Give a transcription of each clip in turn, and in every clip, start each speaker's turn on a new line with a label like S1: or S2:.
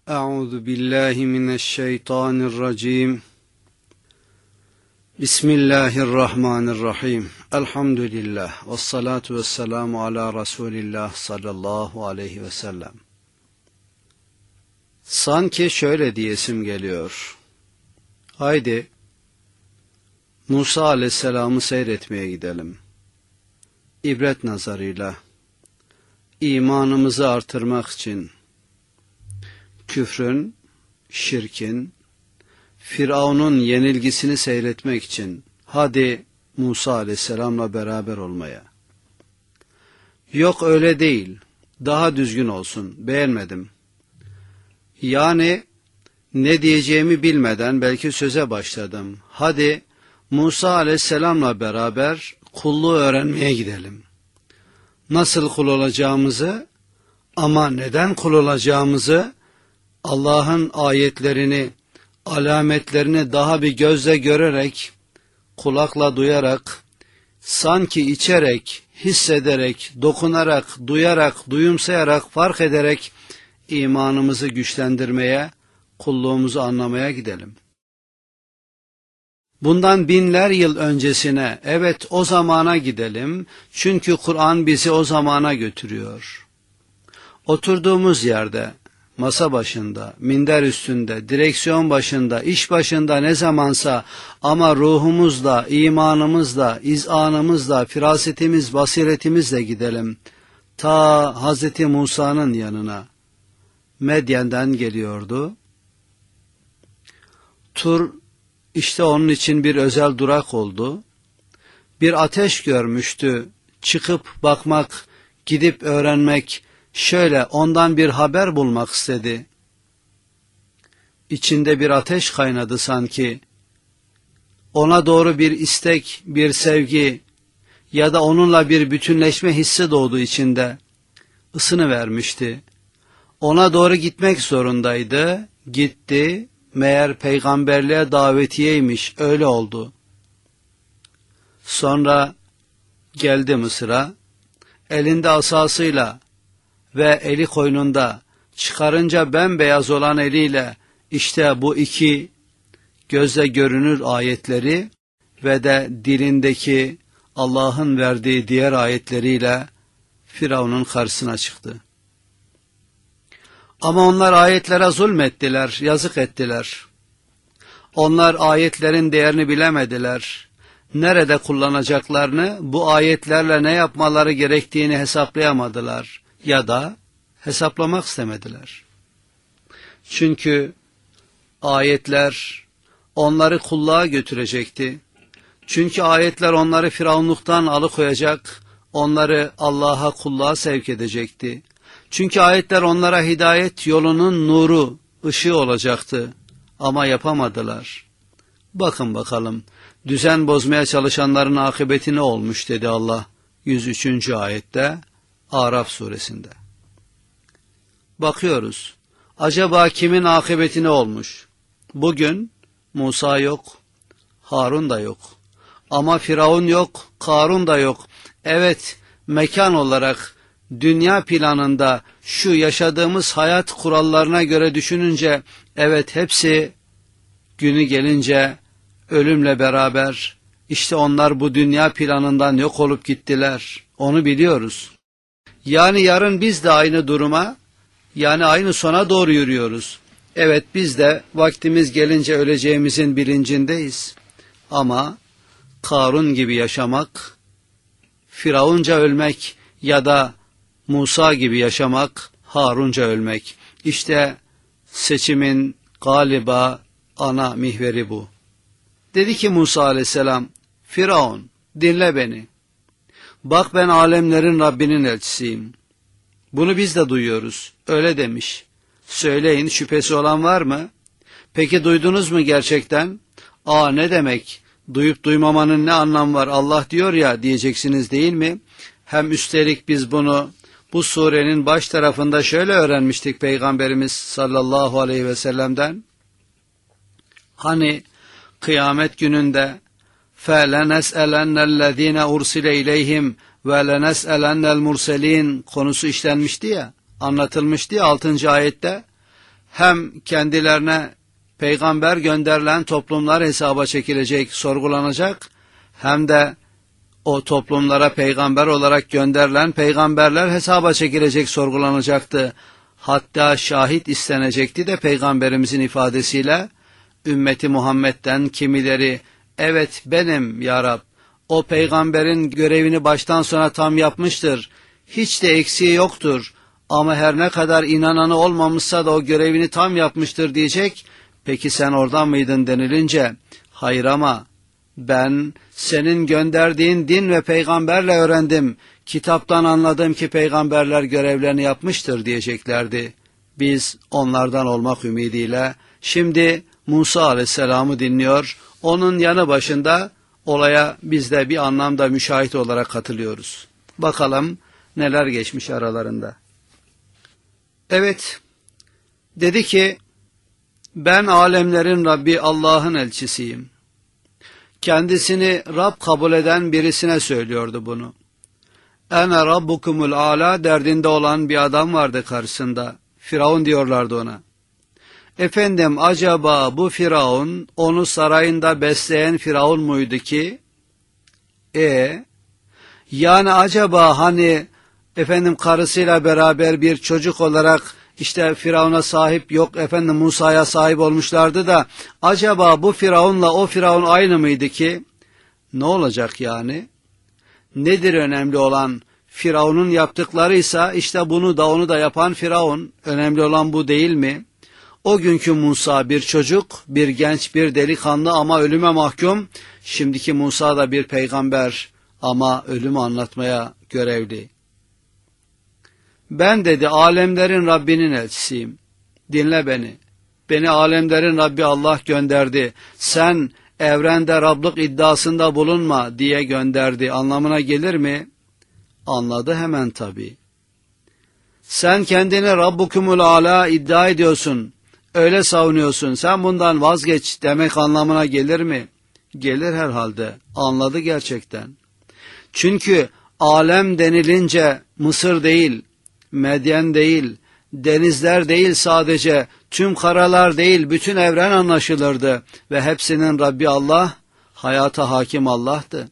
S1: Euzu billahi mineşşeytanirracim. Bismillahirrahmanirrahim. Elhamdülillah. Vessalatu vesselamu ala Resulillah sallallahu aleyhi ve sellem. Sanki şöyle diyesim geliyor. Haydi Musa aleyhisselamı seyretmeye gidelim. İbret nazarıyla, imanımızı artırmak için, küfrün, şirkin, Firavun'un yenilgisini seyretmek için hadi Musa aleyhisselamla beraber olmaya. Yok öyle değil, daha düzgün olsun, beğenmedim. Yani ne diyeceğimi bilmeden belki söze başladım. Hadi Musa aleyhisselamla beraber kulluğu öğrenmeye gidelim. Nasıl kul olacağımızı, ama neden kul olacağımızı, Allah'ın ayetlerini, alametlerini daha bir gözle görerek, kulakla duyarak, sanki içerek, hissederek, dokunarak, duyarak, duyumsayarak, fark ederek imanımızı güçlendirmeye, kulluğumuzu anlamaya gidelim. Bundan binler yıl öncesine, evet o zamana gidelim, çünkü Kur'an bizi o zamana götürüyor. Oturduğumuz yerde, masa başında, minder üstünde, direksiyon başında, iş başında ne zamansa, ama ruhumuzla, imanımızla, izanımızla, firasetimiz, basiretimizle gidelim. Ta Hz. Musa'nın yanına. Medyen'den geliyordu. Tur işte onun için bir özel durak oldu. Bir ateş görmüştü. Çıkıp bakmak, gidip öğrenmek, şöyle ondan bir haber bulmak istedi. İçinde bir ateş kaynadı sanki. Ona doğru bir istek, bir sevgi ya da onunla bir bütünleşme hissi doğdu içinde. Isınıvermişti. Ona doğru gitmek zorundaydı. Gitti. Meğer peygamberliğe davetiyeymiş. Öyle oldu. Sonra geldi Mısır'a. Elinde asasıyla ve eli koynunda, çıkarınca bembeyaz olan eliyle işte bu iki gözle görünür ayetleri ve de dilindeki Allah'ın verdiği diğer ayetleriyle Firavun'un karşısına çıktı. Ama onlar ayetlere zulmettiler, yazık ettiler. Onlar ayetlerin değerini bilemediler. Nerede kullanacaklarını, bu ayetlerle ne yapmaları gerektiğini hesaplayamadılar ya da hesaplamak istemediler. Çünkü ayetler onları kulluğa götürecekti. Çünkü ayetler onları firavunluktan alıkoyacak, onları Allah'a, kulluğa sevk edecekti. Çünkü ayetler onlara hidayet yolunun nuru, ışığı olacaktı. Ama yapamadılar. Bakın bakalım, düzen bozmaya çalışanların akıbeti ne olmuş dedi Allah 103. ayette Araf suresinde. Bakıyoruz, acaba kimin akıbeti ne olmuş? Bugün Musa yok, Harun da yok. Ama Firavun yok, Karun da yok. Evet, mekan olarak, dünya planında şu yaşadığımız hayat kurallarına göre düşününce, evet hepsi günü gelince ölümle beraber işte onlar bu dünya planından yok olup gittiler. Onu biliyoruz. Yani yarın biz de aynı duruma, yani aynı sona doğru yürüyoruz. Evet biz de vaktimiz gelince öleceğimizin bilincindeyiz. Ama Karun gibi yaşamak, Firavunca ölmek ya da Musa gibi yaşamak, Harunca ölmek. İşte seçimin galiba ana mihveri bu. Dedi ki Musa aleyhisselam, Firavun dinle beni. Bak ben alemlerin Rabbinin elçisiyim. Bunu biz de duyuyoruz. Öyle demiş. Söyleyin, şüphesi olan var mı? Peki duydunuz mu gerçekten? Ne demek? Duyup duymamanın ne anlamı var? Allah diyor ya diyeceksiniz değil mi? Hem üstelik biz bunu bu surenin baş tarafında şöyle öğrenmiştik Peygamberimiz sallallahu aleyhi ve sellem'den. Hani kıyamet gününde فَلَنَسْأَلَنَّ الَّذ۪ينَ اُرْسِلَ اِلَيْهِمْ وَلَنَسْأَلَنَّ الْمُرْسَل۪ينَ konusu işlenmişti ya, anlatılmıştı ya 6. ayette. hem kendilerine peygamber gönderilen toplumlar hesaba çekilecek, sorgulanacak, hem de o toplumlara peygamber olarak gönderilen peygamberler hesaba çekilecek, sorgulanacaktı. Hatta şahit istenecekti de peygamberimizin ifadesiyle, ümmeti Muhammed'den kimileri, evet benim ya Rab, o peygamberin görevini baştan sona tam yapmıştır, hiç de eksiği yoktur ama her ne kadar inananı olmamışsa da o görevini tam yapmıştır diyecek. Peki sen oradan mıydın denilince, hayır ama ben senin gönderdiğin din ve peygamberle öğrendim, kitaptan anladım ki peygamberler görevlerini yapmıştır diyeceklerdi. Biz onlardan olmak ümidiyle şimdi Musa Aleyhisselam'ı dinliyor, onun yanı başında olaya biz de bir anlamda müşahit olarak katılıyoruz. Bakalım neler geçmiş aralarında. Evet, dedi ki, ben alemlerin Rabbi Allah'ın elçisiyim. Kendisini Rab kabul eden birisine söylüyordu bunu. Ene Rabbukumul Ala derdinde olan bir adam vardı karşısında. Firavun diyorlardı ona. Efendim acaba bu Firavun onu sarayında besleyen Firavun muydu ki? Yani acaba hani efendim karısıyla beraber bir çocuk olarak işte Firavun'a sahip, yok efendim Musa'ya sahip olmuşlardı da acaba bu Firavun'la o Firavun aynı mıydı ki? Ne olacak yani? Nedir önemli olan? Firavun'un yaptıklarıysa işte bunu da onu da yapan Firavun. Önemli olan bu değil mi? O günkü Musa bir çocuk, bir genç, bir delikanlı ama ölüme mahkum. Şimdiki Musa da bir peygamber ama ölümü anlatmaya görevli. Ben dedi alemlerin Rabbinin elçisiyim. Dinle beni. Beni alemlerin Rabbi Allah gönderdi. Sen evrende Rablık iddiasında bulunma diye gönderdi. Anlamına gelir mi? Anladı hemen tabii. Sen kendini Rabbukumul Ala iddia ediyorsun. Öyle savunuyorsun. Sen bundan vazgeç demek anlamına gelir mi? Gelir herhalde. Anladı gerçekten. Çünkü alem denilince Mısır değil, Medyen değil, denizler değil sadece, tüm karalar değil, bütün evren anlaşılırdı. Ve hepsinin Rabbi Allah, hayata hakim Allah'tı.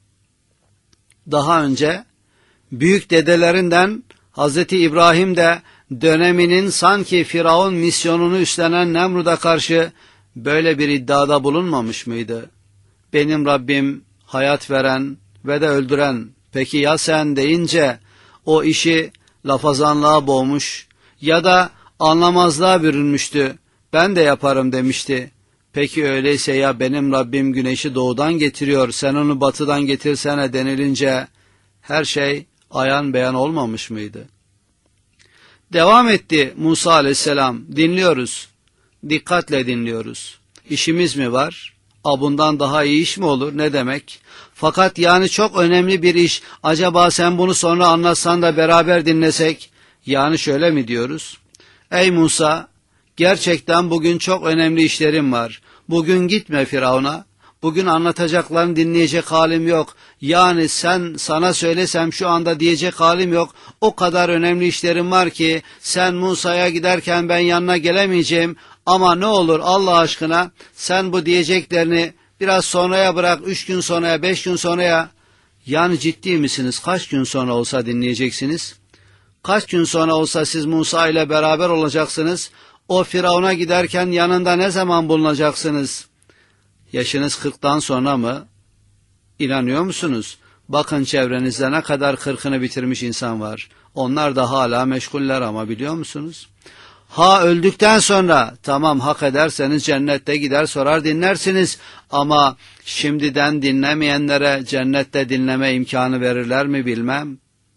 S1: Daha önce büyük dedelerinden Hazreti İbrahim de döneminin sanki Firavun misyonunu üstlenen Nemrut'a karşı böyle bir iddiada bulunmamış mıydı? Benim Rabbim hayat veren ve de öldüren, peki ya sen deyince o işi lafazanlığa boğmuş ya da anlamazlığa bürünmüştü. Ben de yaparım demişti. Peki öyleyse ya benim Rabbim güneşi doğudan getiriyor, sen onu batıdan getirsene denilince her şey ayan beyan olmamış mıydı? Devam etti Musa Aleyhisselam. Dinliyoruz. Dikkatle dinliyoruz. İşimiz mi var? Bundan daha iyi iş mi olur? Ne demek? Fakat yani çok önemli bir iş. Acaba sen bunu sonra anlatsan da beraber dinlesek? Yani şöyle mi diyoruz? Ey Musa, gerçekten bugün çok önemli işlerim var. Bugün gitme Firavun'a. Bugün anlatacaklarını dinleyecek halim yok. Yani sana söylesem şu anda diyecek halim yok. O kadar önemli işlerim var ki sen Musa'ya giderken ben yanına gelemeyeceğim. Ama ne olur Allah aşkına sen bu diyeceklerini biraz sonraya bırak, 3 gün sonraya, 5 gün sonraya. Yani ciddi misiniz? Kaç gün sonra olsa dinleyeceksiniz? Kaç gün sonra olsa siz Musa ile beraber olacaksınız? O Firavun'a giderken yanında ne zaman bulunacaksınız? Yaşınız 40'tan sonra mı? İnanıyor musunuz? Bakın çevrenizde ne kadar 40'ını bitirmiş insan var. Onlar da hala meşguller ama biliyor musunuz? Ha öldükten sonra tamam hak ederseniz cennette gider sorar dinlersiniz. Ama şimdiden dinlemeyenlere cennette dinleme imkanı verirler mi bilmem.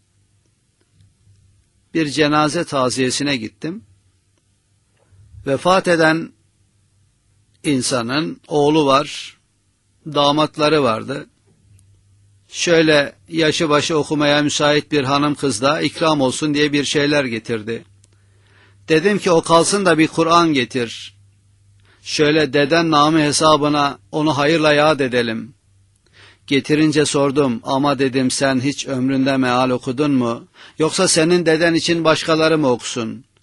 S1: Bir cenaze taziyesine gittim. Vefat eden insanın oğlu var, damatları vardı. Şöyle yaşı başı okumaya müsait bir hanım kız da ikram olsun diye bir şeyler getirdi. Dedim ki o kalsın da bir Kur'an getir. Şöyle deden namı hesabına onu hayırla yad edelim. Getirince sordum ama dedim sen hiç ömründe meal okudun mu? Yoksa senin deden için başkaları mı okusun?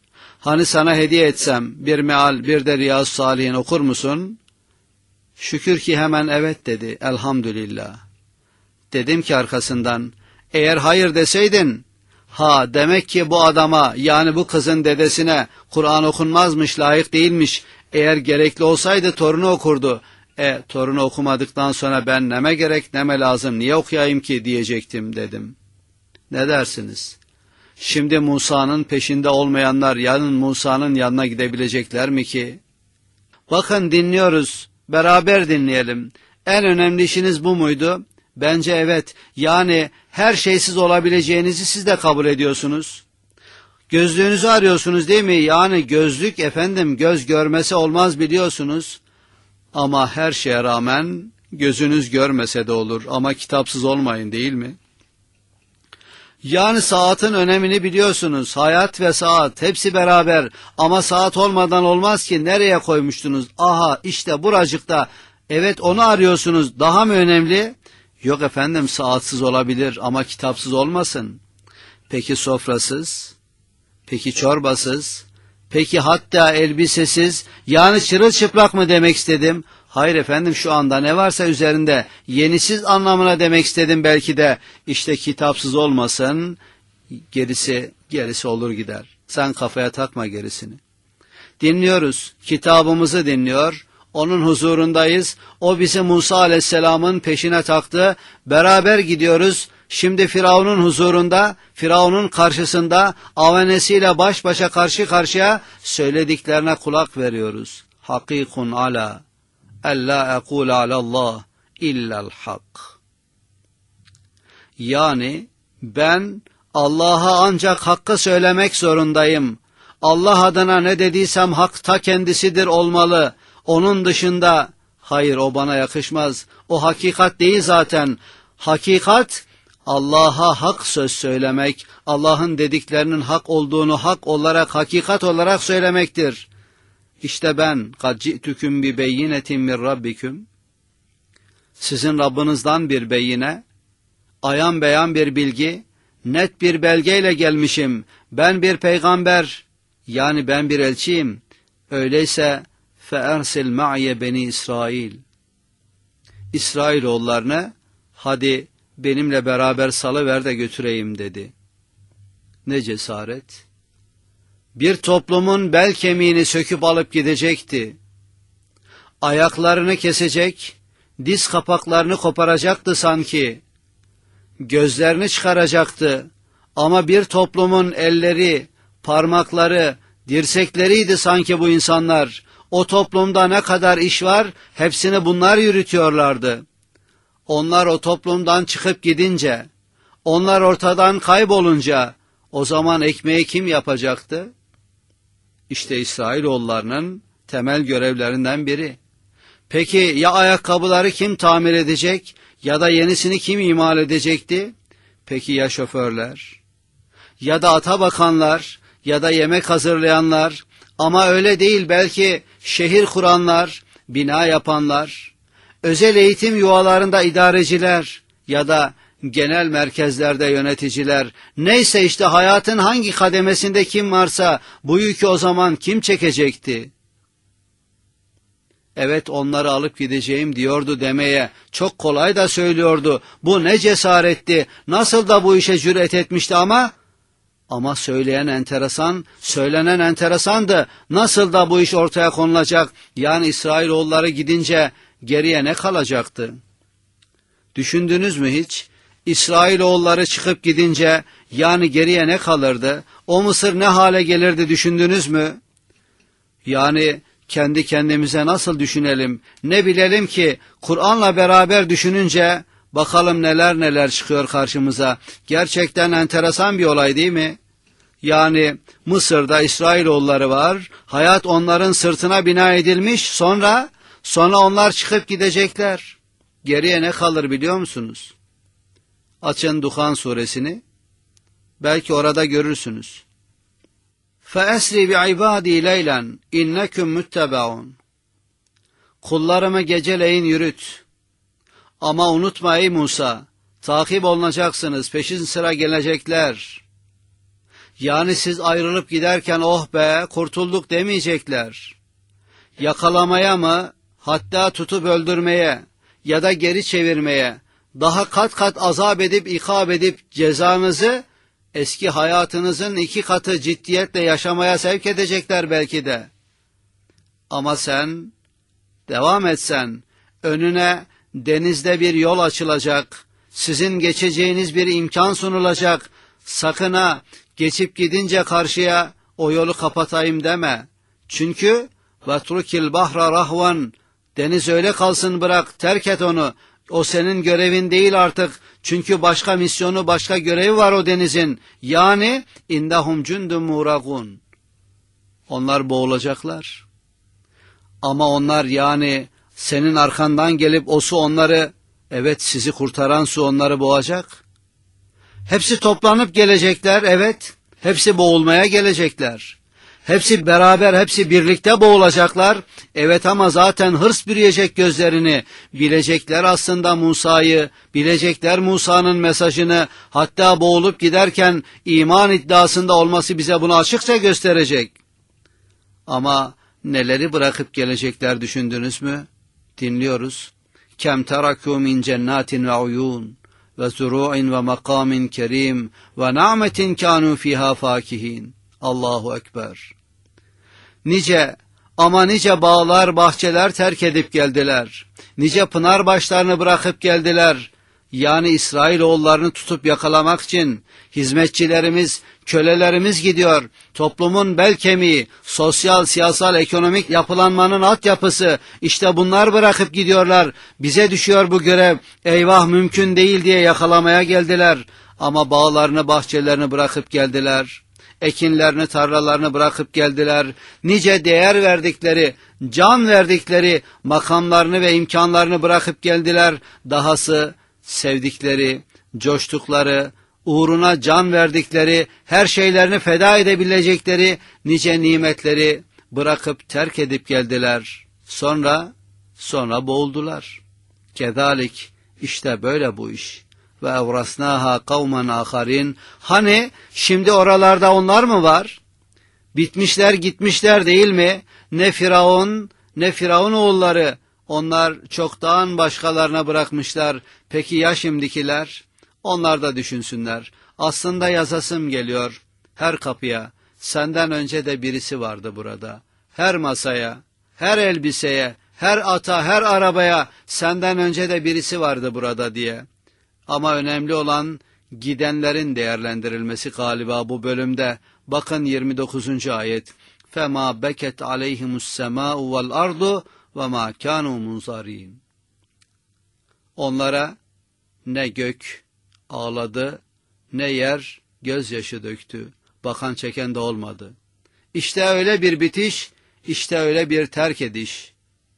S1: Hani sana hediye etsem bir meal bir de Riyaz Salihin okur musun? Şükür ki hemen evet dedi. Elhamdülillah. Dedim ki arkasından, eğer hayır deseydin, ha demek ki bu adama, yani bu kızın dedesine Kur'an okunmazmış, layık değilmiş. Eğer gerekli olsaydı torunu okurdu. Torunu okumadıktan sonra ben neme gerek neme lazım, niye okuyayım ki diyecektim dedim. Ne dersiniz? Şimdi Musa'nın peşinde olmayanlar yarın Musa'nın yanına gidebilecekler mi ki? Bakın dinliyoruz, beraber dinleyelim. En önemli işiniz bu muydu? Bence evet. Yani her şeysiz olabileceğinizi siz de kabul ediyorsunuz. Gözlüğünüzü arıyorsunuz değil mi? Yani gözlük efendim göz görmesi olmaz biliyorsunuz. Ama her şeye rağmen gözünüz görmese de olur ama kitapsız olmayın değil mi? Yani saatin önemini biliyorsunuz. Hayat ve saat hepsi beraber ama saat olmadan olmaz ki. Nereye koymuştunuz? Aha işte buracıkta. Evet onu arıyorsunuz. Daha mı önemli? Yok efendim saatsiz olabilir ama kitapsız olmasın. Peki sofrasız? Peki çorbasız? Peki hatta elbisesiz? Yani çırılçıplak mı demek istedim? Hayır efendim şu anda ne varsa üzerinde yenisiz anlamına demek istedim belki de. İşte kitapsız olmasın, gerisi olur gider. Sen kafaya takma gerisini. Dinliyoruz, kitabımızı dinliyor, onun huzurundayız. O bizi Musa aleyhisselamın peşine taktı, beraber gidiyoruz. Şimdi Firavun'un huzurunda, Firavun'un karşısında, avenesiyle baş başa karşı karşıya söylediklerine kulak veriyoruz. Hakikun ala, ella ekul alallah illel hak. Yani ben Allah'a ancak hakkı söylemek zorundayım. Allah adına ne dediysem hak ta kendisidir olmalı. Onun dışında hayır o bana yakışmaz. O hakikat değil zaten. Hakikat Allah'a hak söz söylemek, Allah'ın dediklerinin hak olduğunu hak olarak, hakikat olarak söylemektir. İşte ben kad ci'tüküm bi beyinetin min rabbiküm. Sizin Rabbinizden bir beyine, ayan beyan bir bilgi, net bir belgeyle gelmişim. Ben bir peygamber, yani ben bir elçiyim. Öyleyse fe'ersil ma'ye beni İsrail. İsrailoğullarını hadi benimle beraber salıver de götüreyim dedi. Ne cesaret! Bir toplumun bel kemiğini söküp alıp gidecekti. Ayaklarını kesecek, diz kapaklarını koparacaktı sanki. Gözlerini çıkaracaktı. Ama bir toplumun elleri, parmakları, dirsekleriydi sanki bu insanlar. O toplumda ne kadar iş var, hepsini bunlar yürütüyorlardı. Onlar o toplumdan çıkıp gidince, onlar ortadan kaybolunca, o zaman ekmeği kim yapacaktı? İşte İsrailoğullarının temel görevlerinden biri. Peki ya ayakkabıları kim tamir edecek ya da yenisini kim imal edecekti? Peki ya şoförler? Ya da ata bakanlar ya da yemek hazırlayanlar? Ama öyle değil, belki şehir kuranlar, bina yapanlar, özel eğitim yuvalarında idareciler ya da genel merkezlerde yöneticiler, neyse işte hayatın hangi kademesinde kim varsa bu yükü o zaman kim çekecekti? Evet onları alıp gideceğim diyordu demeye, çok kolay da söylüyordu. Bu ne cesaretti, nasıl da bu işe cüret etmişti ama söyleyen enteresan, söylenen enteresandı. Nasıl da bu iş ortaya konulacak, yani İsrailoğulları gidince geriye ne kalacaktı? Düşündünüz mü hiç? İsrailoğulları çıkıp gidince yani geriye ne kalırdı? O Mısır ne hale gelirdi düşündünüz mü? Yani kendi kendimize nasıl düşünelim? Ne bilelim ki Kur'an'la beraber düşününce bakalım neler neler çıkıyor karşımıza. Gerçekten enteresan bir olay değil mi? Yani Mısır'da İsrailoğulları var. Hayat onların sırtına bina edilmiş. Sonra onlar çıkıp gidecekler. Geriye ne kalır biliyor musunuz? Açın Duhan suresini. Belki orada görürsünüz. فَأَسْرِ بِعِبَادِي لَيْلًا اِنَّكُمْ مُتَّبَعُونَ. Kullarımı geceleyin yürüt. Ama unutma ey Musa, takip olunacaksınız, peşin sıra gelecekler. Yani siz ayrılıp giderken oh be kurtulduk demeyecekler. Yakalamaya mı, hatta tutup öldürmeye ya da geri çevirmeye, daha kat kat azap edip ikab edip cezanızı eski hayatınızın 2 katı ciddiyetle yaşamaya sevk edecekler belki de. Ama sen devam etsen, önüne denizde bir yol açılacak, sizin geçeceğiniz bir imkan sunulacak. Sakın ha geçip gidince karşıya o yolu kapatayım deme. Çünkü vetrukil bahra rahvan, deniz öyle kalsın bırak, terk et onu. O senin görevin değil artık. Çünkü başka misyonu, başka görevi var o denizin. Yani indahum cundun muragun. Onlar boğulacaklar. Ama onlar yani senin arkandan gelip o su onları, evet sizi kurtaran su onları boğacak. Hepsi toplanıp gelecekler, evet. Hepsi boğulmaya gelecekler. Hepsi beraber, hepsi birlikte boğulacaklar. Evet ama zaten hırs bürüyecek gözlerini. Bilecekler aslında Musa'yı, bilecekler Musa'nın mesajını. Hatta boğulup giderken iman iddiasında olması bize bunu açıkça gösterecek. Ama neleri bırakıp gelecekler düşündünüz mü? Dinliyoruz. Kem terakû min cennatin ve uyûn ve zuru'in ve makamin kerim ve na'metin kânû fîhâ fâkihin. Allahu Ekber. Nice ama nice bağlar, bahçeler terk edip geldiler. Nice pınar başlarını bırakıp geldiler. Yani İsrailoğullarını tutup yakalamak için hizmetçilerimiz, kölelerimiz gidiyor. Toplumun bel kemiği, sosyal, siyasal, ekonomik yapılanmanın altyapısı, işte bunlar bırakıp gidiyorlar. Bize düşüyor bu görev. Eyvah mümkün değil diye yakalamaya geldiler. Ama bağlarını, bahçelerini bırakıp geldiler. Ekinlerini, tarlalarını bırakıp geldiler. Nice değer verdikleri, can verdikleri makamlarını ve imkanlarını bırakıp geldiler. Dahası sevdikleri, coştukları, uğruna can verdikleri, her şeylerini feda edebilecekleri nice nimetleri bırakıp terk edip geldiler. Sonra boğuldular. Kedalik, işte böyle bu iş. Ve evrasnaha kavmen aharin. Hani şimdi oralarda onlar mı var? Bitmişler gitmişler değil mi? Ne Firavun ne Firavun oğulları. Onlar çoktan başkalarına bırakmışlar. Peki ya şimdikiler? Onlar da düşünsünler. Aslında yazasım geliyor. Her kapıya, senden önce de birisi vardı burada. Her masaya, her elbiseye, her ata, her arabaya senden önce de birisi vardı burada diye. Ama önemli olan gidenlerin değerlendirilmesi galiba bu bölümde. Bakın 29. ayet. فَمَا بَكَتْ عَلَيْهِمُ السَّمَاءُ وَالْأَرْضُ وَمَا كَانُوا مُنْزَرِينَ. Onlara ne gök ağladı, ne yer gözyaşı döktü. Bakan çeken de olmadı. İşte öyle bir bitiş, işte öyle bir terk ediş.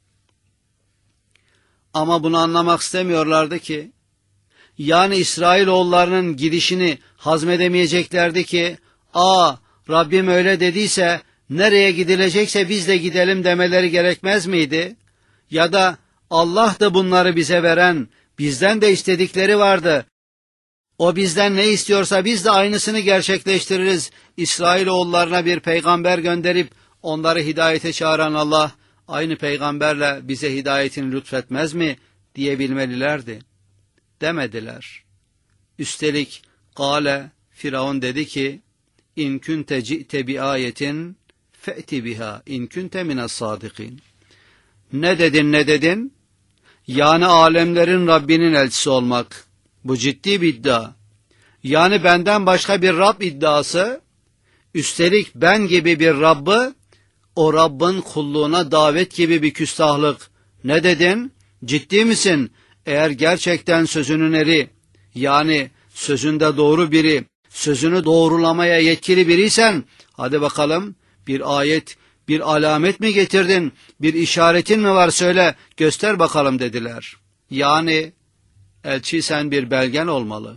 S1: Ama bunu anlamak istemiyorlardı ki. Yani İsrailoğullarının gidişini hazmedemeyeceklerdi ki, Rabbim öyle dediyse, nereye gidilecekse biz de gidelim demeleri gerekmez miydi? Ya da Allah da bunları bize veren, bizden de istedikleri vardı. O bizden ne istiyorsa biz de aynısını gerçekleştiririz. İsrailoğullarına bir peygamber gönderip onları hidayete çağıran Allah, aynı peygamberle bize hidayetini lütfetmez mi diyebilmelilerdi. Demediler. Üstelik Firavun dedi ki, İn kunte ci'te bi ayetin fe'ti biha in kunte minas sadikin. Ne dedin? Yani alemlerin Rabbinin elçisi olmak. Bu ciddi bir iddia. Yani benden başka bir Rab iddiası, üstelik ben gibi bir Rabb'ı, o Rabb'ın kulluğuna davet gibi bir küstahlık. Ne dedin? Ciddi misin? Eğer gerçekten sözünün eri, yani sözünde doğru biri, sözünü doğrulamaya yetkili biriysen, hadi bakalım bir ayet, bir alamet mi getirdin, bir işaretin mi var söyle, göster bakalım dediler. Yani elçiysen bir belgen olmalı.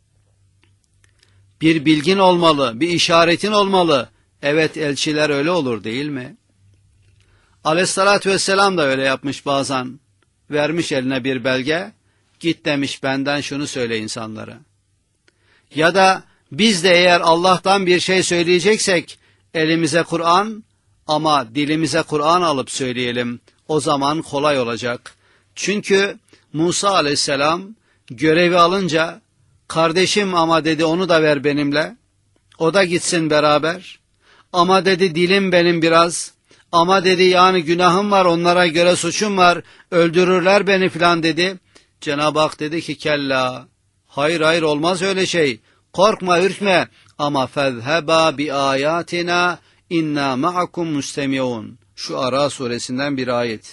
S1: Bir bilgin olmalı, bir işaretin olmalı. Evet, elçiler öyle olur değil mi? Aleyhissalatü vesselam da öyle yapmış bazen. Vermiş eline bir belge, git demiş benden şunu söyle insanlara. Ya da Biz de eğer Allah'tan bir şey söyleyeceksek elimize Kur'an ama dilimize Kur'an alıp söyleyelim. O zaman kolay olacak. Çünkü Musa aleyhisselam görevi alınca kardeşim ama dedi onu da ver benimle. O da gitsin beraber. Ama dedi dilim benim biraz. Ama dedi yani günahım var, onlara göre suçum var. Öldürürler beni filan dedi. Cenab-ı Hak dedi ki kella. Hayır olmaz öyle şey. Korkma ürkme ama fezheba bi ayatina inna ma'akum mustemiun. Şu Ara suresinden bir ayet.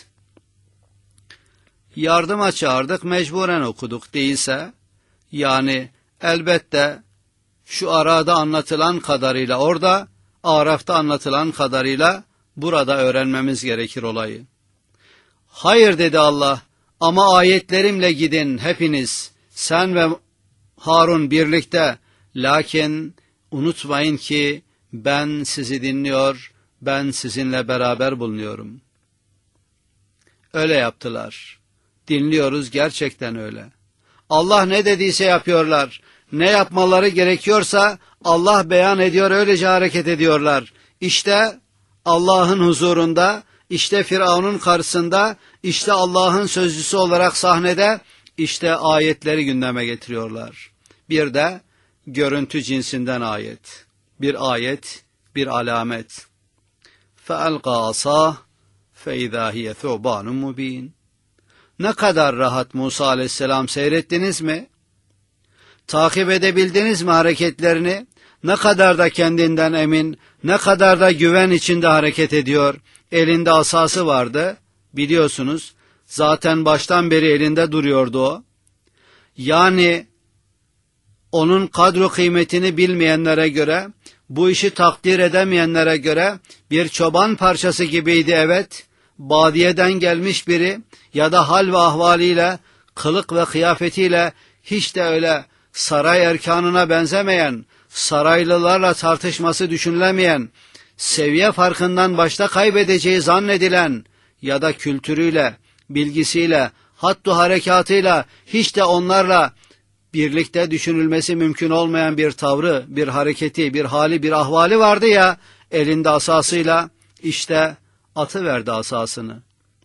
S1: Yardıma çağırdık, mecburen okuduk değilse, yani elbette şu Ara'da anlatılan kadarıyla orada, Araf'ta anlatılan kadarıyla burada öğrenmemiz gerekir olayı. Hayır dedi Allah, ama ayetlerimle gidin hepiniz, sen ve Harun birlikte, lakin unutmayın ki ben sizi dinliyor, ben sizinle beraber bulunuyorum. Öyle yaptılar. Dinliyoruz, gerçekten öyle. Allah ne dediyse yapıyorlar. Ne yapmaları gerekiyorsa Allah beyan ediyor, öylece hareket ediyorlar. İşte Allah'ın huzurunda, işte Firavun'un karşısında, işte Allah'ın sözcüsü olarak sahnede, işte ayetleri gündeme getiriyorlar. Bir de görüntü cinsinden ayet. Bir ayet, bir alamet. فَأَلْقَى عَصَاهُ فَاِذَا هِيَ ثُعْبَانٌ مُب۪ينٌ. Ne kadar rahat Musa aleyhisselam, seyrettiniz mi? Takip edebildiniz mi hareketlerini? Ne kadar da kendinden emin, ne kadar da güven içinde hareket ediyor. Elinde asası vardı, biliyorsunuz. Zaten baştan beri elinde duruyordu o. Yani onun kadro kıymetini bilmeyenlere göre, bu işi takdir edemeyenlere göre bir çoban parçası gibiydi, evet. Badiyeden gelmiş biri ya da hal ve ahvaliyle, kılık ve kıyafetiyle hiç de öyle saray erkanına benzemeyen, saraylılarla tartışması düşünülemeyen, seviye farkından başta kaybedeceği zannedilen ya da kültürüyle, bilgisiyle, hattu harekatıyla hiç de onlarla birlikte düşünülmesi mümkün olmayan bir tavrı, bir hareketi, bir hali, bir ahvali vardı ya, elinde asasıyla işte atıverdi asasını.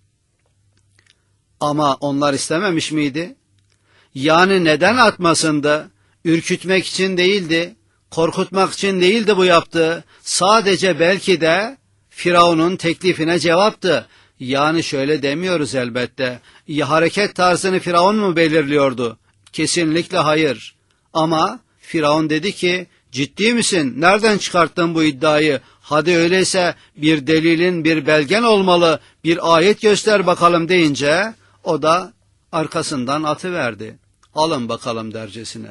S1: Ama onlar istememiş miydi? Yani neden atmasındı? Ürkütmek için değildi, korkutmak için değildi bu yaptığı. Sadece belki de Firavun'un teklifine cevaptı. Yani şöyle demiyoruz elbette. Hareket tarzını Firavun mu belirliyordu? Kesinlikle hayır. Ama Firavun dedi ki, ciddi misin? Nereden çıkarttın bu iddiayı? Hadi öyleyse bir delilin, bir belgen olmalı, bir ayet göster bakalım deyince, o da arkasından atıverdi. Alın bakalım dercesine.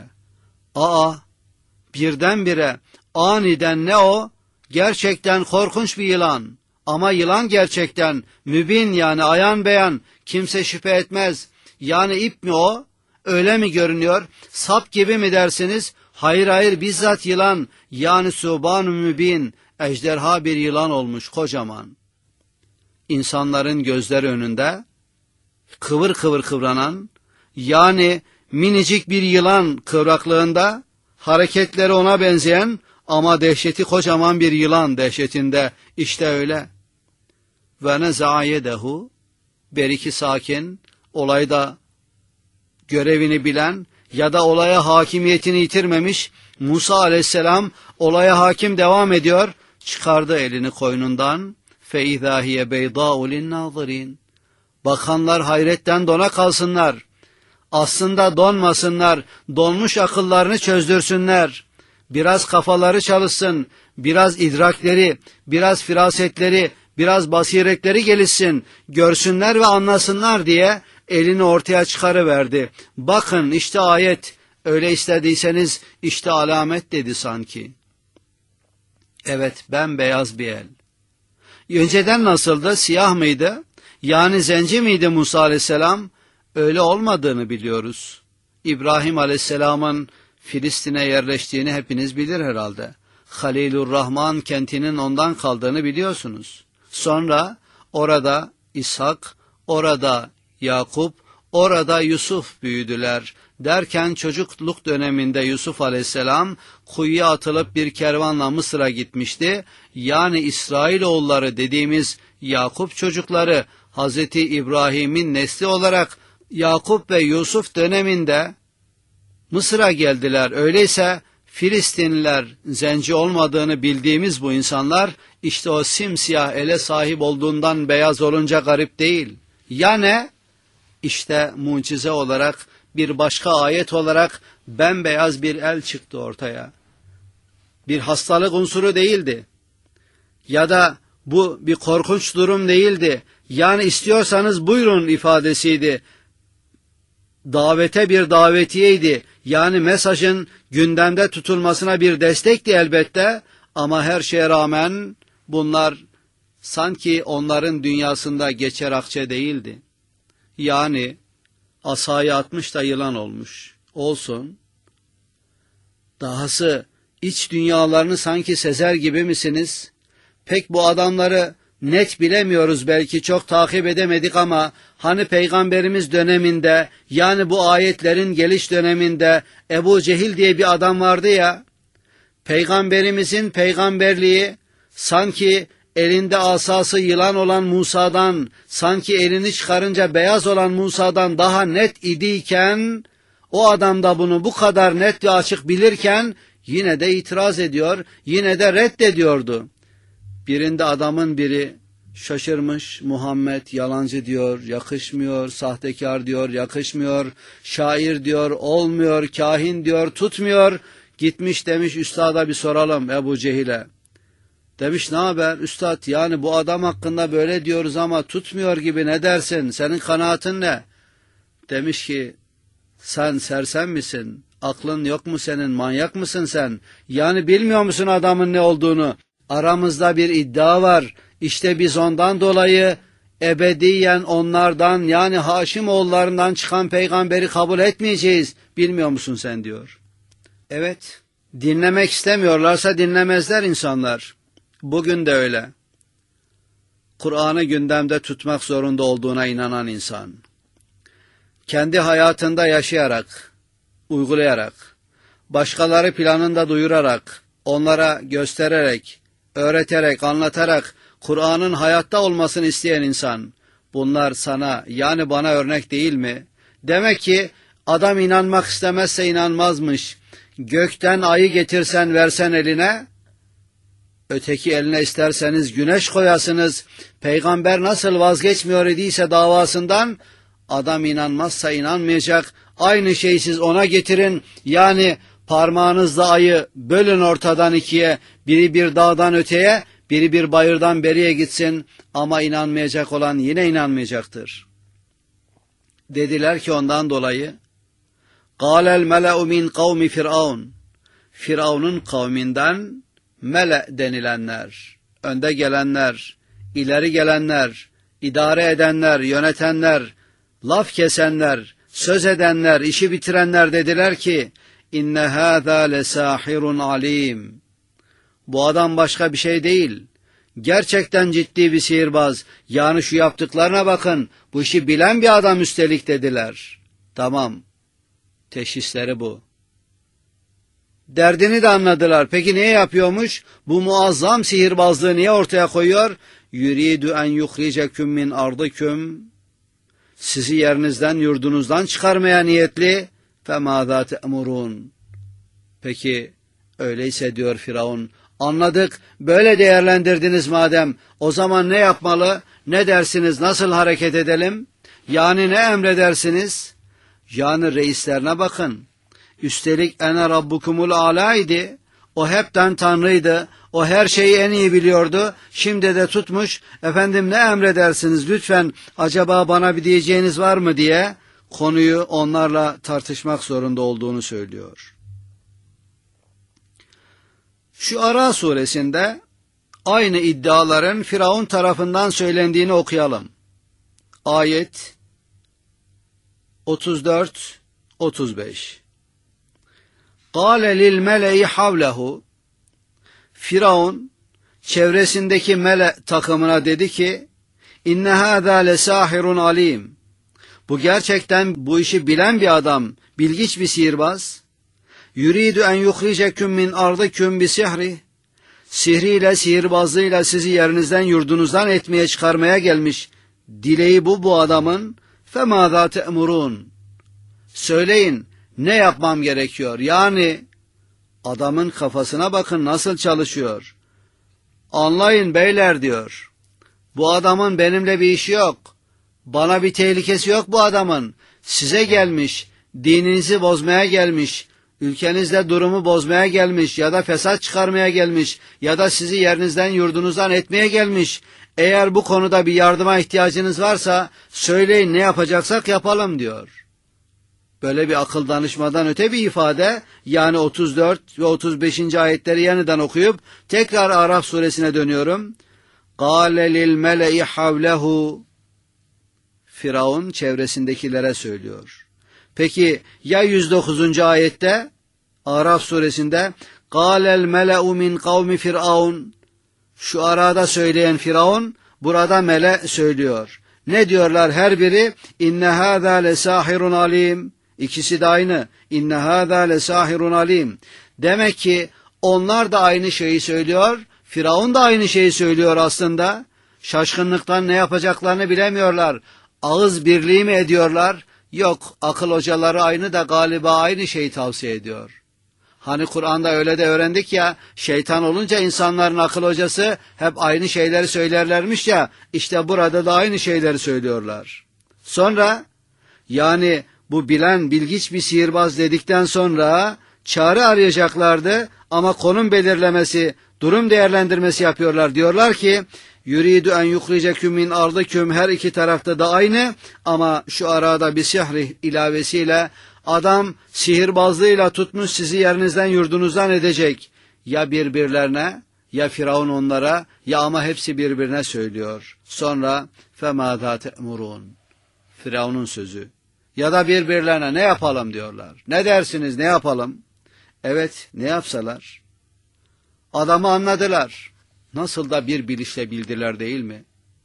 S1: Birdenbire, aniden ne o? Gerçekten korkunç bir yılan. Ama yılan gerçekten mübin, yani ayan beyan, kimse şüphe etmez. Yani ip mi o? Öyle mi görünüyor? Sap gibi mi dersiniz? Hayır bizzat yılan, yani suban-ı mübin, ejderha bir yılan olmuş kocaman. İnsanların gözleri önünde kıvır kıvır kıvranan, yani minicik bir yılan kıvraklığında, hareketleri ona benzeyen ama dehşeti kocaman bir yılan dehşetinde, işte öyle. Ve neza'a yedehu, beriki sakin, olayda görevini bilen ya da olaya hakimiyetini yitirmemiş Musa aleyhisselam olaya hakim devam ediyor. Çıkardı elini koynundan. فَاِذَا هِيَ بَيْضَاءُ لِلنَّاظِرِينَ. Bakanlar hayretten dona kalsınlar. Aslında donmasınlar, donmuş akıllarını çözdürsünler. Biraz kafaları çalışsın, biraz idrakleri, biraz firasetleri, biraz basiretleri gelişsin, görsünler ve anlasınlar diye elini ortaya çıkarıverdi. Bakın işte ayet, öyle istediyseniz işte alamet dedi sanki. Evet, bembeyaz bir el. Önceden nasıldı? Siyah mıydı? Yani zenci miydi Musa aleyhisselam? Öyle olmadığını biliyoruz. İbrahim aleyhisselamın Filistin'e yerleştiğini hepiniz bilir herhalde. Halilurrahman kentinin ondan kaldığını biliyorsunuz. Sonra orada İshak, orada Yakup, Orada Yusuf büyüdüler. Derken çocukluk döneminde Yusuf aleyhisselam kuyuya atılıp bir kervanla Mısır'a gitmişti. Yani İsrailoğulları dediğimiz Yakup çocukları Hazreti İbrahim'in nesli olarak Yakup ve Yusuf döneminde Mısır'a geldiler. Öyleyse Filistinliler zenci olmadığını bildiğimiz bu insanlar işte o simsiyah ele sahip olduğundan beyaz olunca garip değil. Ya ne? İşte mucize olarak bir başka ayet olarak bembeyaz bir el çıktı ortaya. Bir hastalık unsuru değildi. Ya da bu bir korkunç durum değildi. Yani istiyorsanız buyurun ifadesiydi. Davete bir davetiyeydi. Yani mesajın gündemde tutulmasına bir destekti elbette. Ama her şeye rağmen bunlar sanki onların dünyasında geçer akçe değildi. Yani asayı atmış da yılan olmuş. Olsun. Dahası iç dünyalarını sanki sezer gibi misiniz? Pek bu adamları net bilemiyoruz, belki çok takip edemedik ama hani Peygamberimiz döneminde, yani bu ayetlerin geliş döneminde Ebu Cehil diye bir adam vardı ya, Peygamberimizin peygamberliği sanki elinde asası yılan olan Musa'dan, sanki elini çıkarınca beyaz olan Musa'dan daha net idiyken, o adam da bunu bu kadar net ve açık bilirken yine de itiraz ediyor, yine de reddediyordu. Birinde adamın biri şaşırmış, Muhammed yalancı diyor, yakışmıyor, sahtekar diyor, yakışmıyor, şair diyor, olmuyor, kahin diyor, tutmuyor. Gitmiş demiş üstada bir soralım Ebu Cehil'e. Demiş ne haber üstad, yani bu adam hakkında böyle diyoruz ama tutmuyor gibi, ne dersin, senin kanaatin ne? Demiş ki sen sersem misin, aklın yok mu senin, manyak mısın sen, yani bilmiyor musun adamın ne olduğunu? Aramızda bir iddia var, işte biz ondan dolayı ebediyen onlardan, yani Haşimoğullarından çıkan peygamberi kabul etmeyeceğiz, bilmiyor musun sen diyor. Evet, dinlemek istemiyorlarsa dinlemezler insanlar. Bugün de öyle. Kur'an'ı gündemde tutmak zorunda olduğuna inanan insan, kendi hayatında yaşayarak, uygulayarak, başkaları planında duyurarak, onlara göstererek, öğreterek, anlatarak Kur'an'ın hayatta olmasını isteyen insan, bunlar sana, yani bana örnek değil mi? Demek ki adam inanmak istemezse inanmazmış. Gökten ayı getirsen versen eline, öteki eline isterseniz güneş koyasınız. Peygamber nasıl vazgeçmiyor idiyse davasından, adam inanmazsa inanmayacak. Aynı şeyi siz ona getirin. Yani parmağınızla ayı bölün ortadan ikiye. Biri bir dağdan öteye, biri bir bayırdan beriye gitsin. Ama inanmayacak olan yine inanmayacaktır. Dediler ki ondan dolayı, قَالَ الْمَلَأُ مِنْ قَوْمِ فِرْعَوْنَ, Firavun'un kavminden mele denilenler, önde gelenler, ileri gelenler, idare edenler, yönetenler, laf kesenler, söz edenler, işi bitirenler dediler ki, inne hâzâ lesâhirun alîm. Bu adam başka bir şey değil. Gerçekten ciddi bir sihirbaz. Yani şu yaptıklarına bakın, bu işi bilen bir adam üstelik dediler. Tamam, teşhisleri bu. Derdini de anladılar. Peki niye yapıyormuş? Bu muazzam sihirbazlığı niye ortaya koyuyor? Yuridu en yuhriceküm min ardıküm. Sizi yerinizden, yurdunuzdan çıkarmaya niyetli. Femâzâ te'murûn. Peki öyleyse diyor Firavun, anladık, böyle değerlendirdiniz madem, o zaman ne yapmalı, ne dersiniz, nasıl hareket edelim? Yani ne emredersiniz? Yani reislerine bakın. Üstelik ene rabbukumul âlâ idi. O hepten Tanrıydı. O her şeyi en iyi biliyordu. Şimdi de tutmuş, efendim ne emredersiniz lütfen, acaba bana bir diyeceğiniz var mı diye konuyu onlarla tartışmak zorunda olduğunu söylüyor. Şu Ara suresinde aynı iddiaların Firavun tarafından söylendiğini okuyalım. Ayet 34-35. قَالَ لِلْمَلَئِ حَوْلَهُ, Firavun çevresindeki mele takımına dedi ki, inne hâzâ lesâhirun alîm. Bu gerçekten bu işi bilen bir adam, bilgiç bir sihirbaz. Yuridu en yuhriceküm min ardiküm bi sihri. Sihriyle, sihirbazlığıyla sizi yerinizden, yurdunuzdan etmeye, çıkarmaya gelmiş. Dileği bu adamın. Femâzâ te'murûn. Söyleyin, ne yapmam gerekiyor? Yani adamın kafasına bakın nasıl çalışıyor. Anlayın beyler diyor. Bu adamın benimle bir işi yok. Bana bir tehlikesi yok bu adamın. Size gelmiş, dininizi bozmaya gelmiş, ülkenizde durumu bozmaya gelmiş ya da fesat çıkarmaya gelmiş ya da sizi yerinizden yurdunuzdan etmeye gelmiş. Eğer bu konuda bir yardıma ihtiyacınız varsa söyleyin, ne yapacaksak yapalım diyor. Böyle bir akıl danışmadan öte bir ifade, yani 34 ve 35. ayetleri yeniden okuyup tekrar Araf suresine dönüyorum. قَالَ لِلْمَلَئِ حَوْلَهُ. Firavun çevresindekilere söylüyor. Peki ya 109. ayette Araf suresinde قَالَ الْمَلَأُ مِنْ قَوْمِ فِرْعَوْنَ. Şu arada söyleyen Firavun, burada mele söylüyor. Ne diyorlar her biri? İnne hâzâ lesâhirun alîm. İkisi de aynı. İnne hâzâ lesâhirun alîm. Demek ki onlar da aynı şeyi söylüyor. Firavun da aynı şeyi söylüyor aslında. Şaşkınlıktan ne yapacaklarını bilemiyorlar. Ağız birliği mi ediyorlar? Yok, akıl hocaları aynı da galiba aynı şeyi tavsiye ediyor. Hani Kur'an'da öyle de öğrendik ya, şeytan olunca insanların akıl hocası hep aynı şeyleri söylerlermiş ya, işte burada da aynı şeyleri söylüyorlar. Sonra, yani bu bilen, bilgiç bir sihirbaz dedikten sonra çare arayacaklardı ama konum belirlemesi, durum değerlendirmesi yapıyorlar. Diyorlar ki, yuridu en yuhriceküm min ardiküm, her iki tarafta da aynı ama şu arada bir sihri ilavesiyle adam sihirbazlığıyla tutmuş sizi yerinizden yurdunuzdan edecek. Ya birbirlerine, ya Firavun onlara, ya ama hepsi birbirine söylüyor. Sonra فَمَاذَا تَأْمُرُونَ. Firavun'un sözü. Ya da birbirlerine ne yapalım diyorlar. Ne dersiniz, ne yapalım? Evet, ne yapsalar? Adamı anladılar. Nasıl da bir bilişle bildiler değil mi?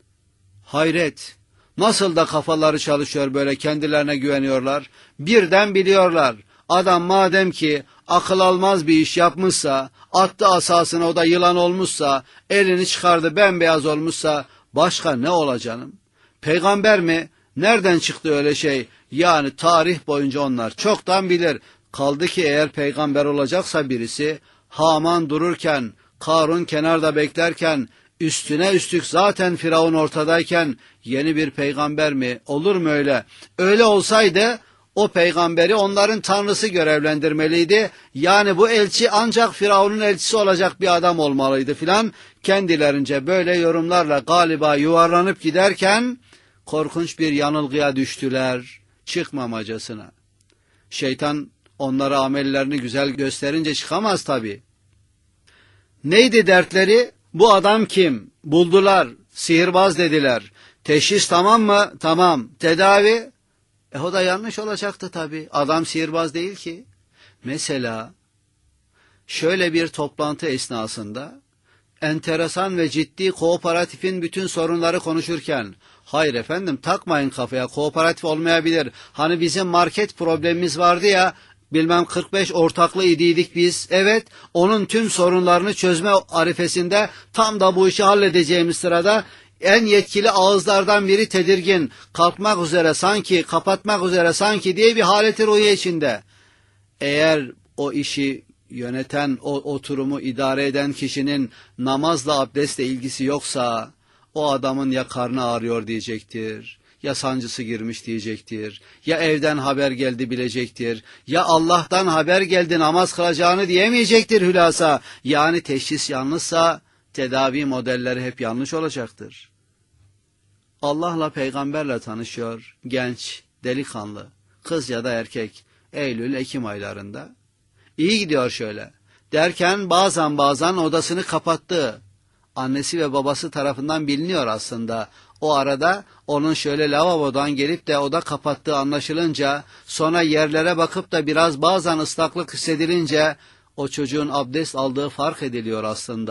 S1: Hayret! Nasıl da kafaları çalışıyor, böyle kendilerine güveniyorlar. Birden biliyorlar. Adam madem ki akıl almaz bir iş yapmışsa, attı asasına, o da yılan olmuşsa, elini çıkardı bembeyaz olmuşsa, başka ne olacağım? Peygamber mi? Nereden çıktı öyle şey? Yani tarih boyunca onlar çoktan bilir. Kaldı ki eğer peygamber olacaksa birisi, Haman dururken, Karun kenarda beklerken, üstüne üstlük zaten Firavun ortadayken yeni bir peygamber mi? Olur mu öyle? Öyle olsaydı o peygamberi onların tanrısı görevlendirmeliydi. Yani bu elçi ancak Firavun'un elçisi olacak bir adam olmalıydı filan. Kendilerince böyle yorumlarla galiba yuvarlanıp giderken korkunç bir yanılgıya düştüler, çıkmamacasına. Şeytan onlara amellerini güzel gösterince çıkamaz tabii. Neydi dertleri? Bu adam kim? Buldular, sihirbaz dediler. Teşhis tamam mı? Tamam. Tedavi? O da yanlış olacaktı tabii. Adam sihirbaz değil ki. Mesela şöyle bir toplantı esnasında enteresan ve ciddi kooperatifin bütün sorunları konuşurken, hayır efendim takmayın kafaya, kooperatif olmayabilir. Hani bizim market problemimiz vardı ya, bilmem 45 ortaklı idiydik biz. Evet, onun tüm sorunlarını çözme arifesinde tam da bu işi halledeceğimiz sırada en yetkili ağızlardan biri tedirgin, kalkmak üzere sanki, kapatmak üzere sanki diye bir haleti ruhiye içinde. Eğer o işi yöneten, o oturumu idare eden kişinin namazla, abdestle ilgisi yoksa, o adamın ya karnı ağrıyor diyecektir, ya sancısı girmiş diyecektir, ya evden haber geldi bilecektir, ya Allah'tan haber geldi namaz kılacağını diyemeyecektir hülasa. Yani teşhis yanlışsa tedavi modelleri hep yanlış olacaktır. Allah'la peygamberle tanışıyor genç, delikanlı, kız ya da erkek, Eylül-Ekim aylarında. İyi gidiyor şöyle. Derken bazen odasını kapattı. Annesi ve babası tarafından biliniyor aslında. O arada onun şöyle lavabodan gelip de oda kapattığı anlaşılınca, sonra yerlere bakıp da biraz bazen ıslaklık hissedilince o çocuğun abdest aldığı fark ediliyor aslında.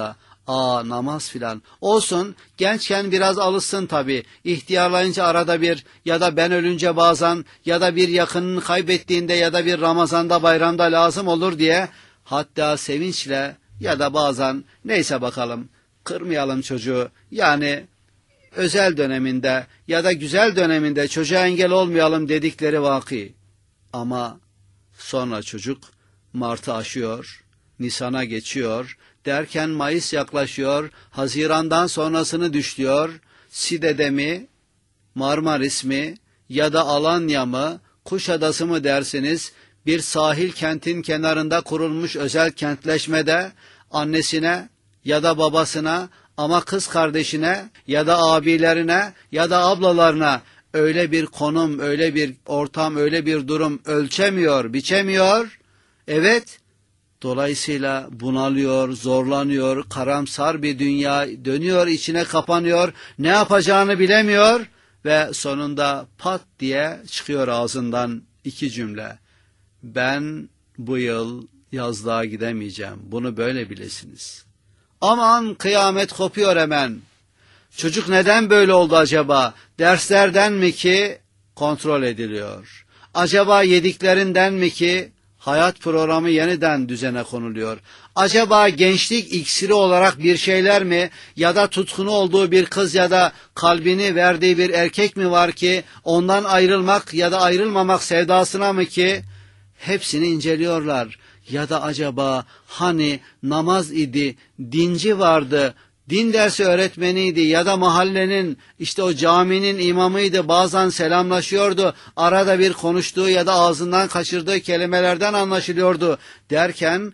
S1: Namaz filan. Olsun, gençken biraz alışsın tabii. İhtiyarlayınca arada bir, ya da ben ölünce bazen, ya da bir yakınını kaybettiğinde, ya da bir Ramazan'da, bayramda lazım olur diye, hatta sevinçle ya da bazen, neyse bakalım, kırmayalım çocuğu. Yani özel döneminde ya da güzel döneminde çocuğa engel olmayalım dedikleri vaki. Ama sonra çocuk Mart'ı aşıyor, Nisan'a geçiyor, derken Mayıs yaklaşıyor, Haziran'dan sonrasını düşlüyor, Side'de mi, Marmaris mi ya da Alanya mı, Kuşadası mı dersiniz, bir sahil kentin kenarında kurulmuş özel kentleşmede annesine ya da babasına, ama kız kardeşine ya da abilerine ya da ablalarına öyle bir konum, öyle bir ortam, öyle bir durum ölçemiyor, biçemiyor. Evet, dolayısıyla bunalıyor, zorlanıyor, karamsar bir dünya dönüyor, içine kapanıyor, ne yapacağını bilemiyor ve sonunda pat diye çıkıyor ağzından iki cümle. Ben bu yıl yazlığa gidemeyeceğim, bunu böyle bilesiniz. Aman kıyamet kopuyor hemen. Çocuk neden böyle oldu acaba? Derslerden mi ki kontrol ediliyor? Acaba yediklerinden mi ki hayat programı yeniden düzene konuluyor? Acaba gençlik iksiri olarak bir şeyler mi, ya da tutkunu olduğu bir kız ya da kalbini verdiği bir erkek mi var ki ondan ayrılmak ya da ayrılmamak sevdasına mı ki hepsini inceliyorlar? Ya da acaba hani namaz idi, dinci vardı, din dersi öğretmeniydi ya da mahallenin işte o caminin imamıydı, bazen selamlaşıyordu, arada bir konuştuğu ya da ağzından kaçırdığı kelimelerden anlaşılıyordu derken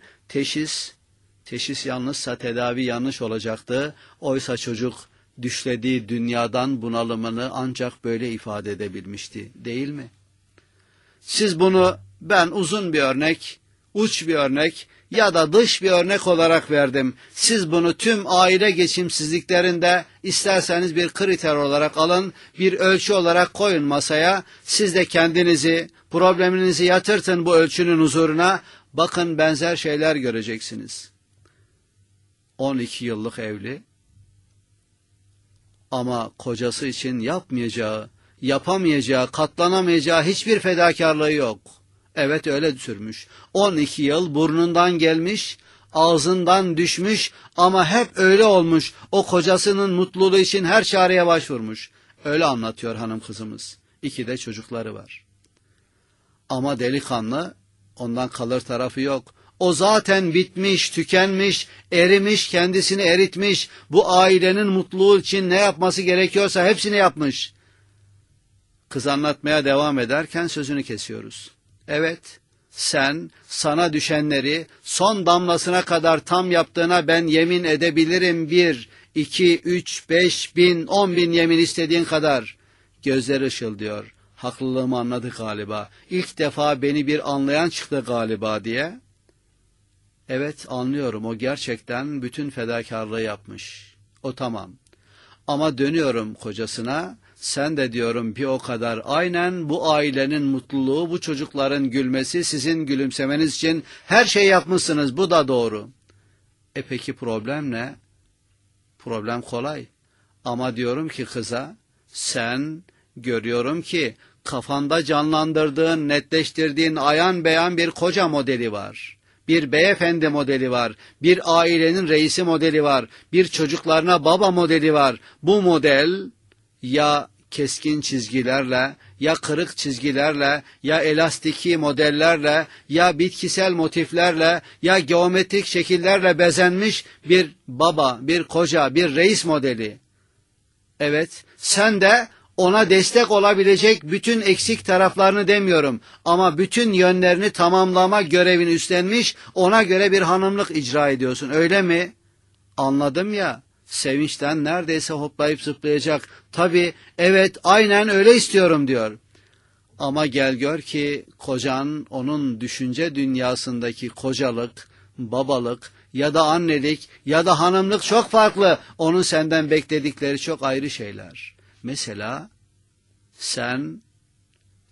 S1: teşhis yanlışsa tedavi yanlış olacaktı. Oysa çocuk düşlediği dünyadan bunalımını ancak böyle ifade edebilmişti, değil mi? Siz bunu, ben uzun bir örnek, uç bir örnek ya da dış bir örnek olarak verdim. Siz bunu tüm aile geçimsizliklerinde isterseniz bir kriter olarak alın, bir ölçü olarak koyun masaya. Siz de kendinizi, probleminizi yatırtın bu ölçünün huzuruna. Bakın, benzer şeyler göreceksiniz. 12 yıllık evli ama kocası için yapamayacağı, katlanamayacağı hiçbir fedakarlığı yok. Evet, öyle sürmüş. 12 yıl burnundan gelmiş, ağzından düşmüş ama hep öyle olmuş. O kocasının mutluluğu için her çareye başvurmuş. Öyle anlatıyor hanım kızımız. 2 de çocukları var. Ama delikanlı, ondan kalır tarafı yok. O zaten bitmiş, tükenmiş, erimiş, kendisini eritmiş. Bu ailenin mutluluğu için ne yapması gerekiyorsa hepsini yapmış. Kız anlatmaya devam ederken sözünü kesiyoruz. Evet, sen sana düşenleri son damlasına kadar tam yaptığına ben yemin edebilirim. 1, 2, 3, 5 bin, 10 bin yemin, istediğin kadar. Gözleri ışıldıyor. Haklılığımı anladı galiba. İlk defa beni bir anlayan çıktı galiba diye. Evet, anlıyorum, o gerçekten bütün fedakarlığı yapmış. O tamam. Ama dönüyorum kocasına. Sen de diyorum bir o kadar, aynen bu ailenin mutluluğu, bu çocukların gülmesi, sizin gülümsemeniz için her şey yapmışsınız, bu da doğru. Peki problem ne? Problem kolay. Ama diyorum ki kıza, sen, görüyorum ki kafanda canlandırdığın, netleştirdiğin ayan beyan bir koca modeli var. Bir beyefendi modeli var, bir ailenin reisi modeli var, bir çocuklarına baba modeli var. Bu model ya keskin çizgilerle, ya kırık çizgilerle, ya elastiki modellerle, ya bitkisel motiflerle, ya geometrik şekillerle bezenmiş bir baba, bir koca, bir reis modeli. Evet, sen de ona destek olabilecek bütün eksik taraflarını demiyorum, ama bütün yönlerini tamamlama görevini üstlenmiş, ona göre bir hanımlık icra ediyorsun, öyle mi? Anladım ya. Sevinçten neredeyse hoplayıp zıplayacak. Tabii, evet, aynen öyle istiyorum diyor. Ama gel gör ki kocan, onun düşünce dünyasındaki kocalık, babalık ya da annelik ya da hanımlık çok farklı. Onun senden bekledikleri çok ayrı şeyler. Mesela sen